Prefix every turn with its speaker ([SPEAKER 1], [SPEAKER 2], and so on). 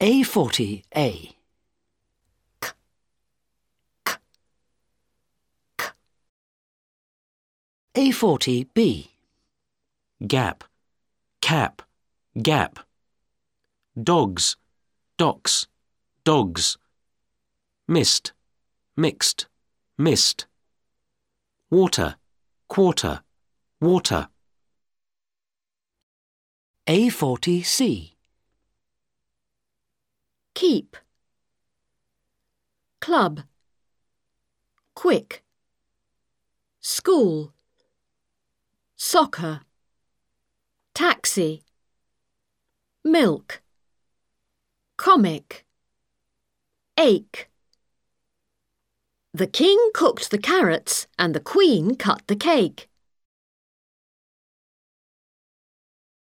[SPEAKER 1] A40A. A40B.
[SPEAKER 2] Gap, cap, gap. Dogs, docks, dogs. Mist, mixed, mist. Water, quarter, water.
[SPEAKER 1] A40C.
[SPEAKER 3] Keep, club, quick, school, soccer, taxi, milk, comic, ache. The king cooked the carrots and the queen cut the cake.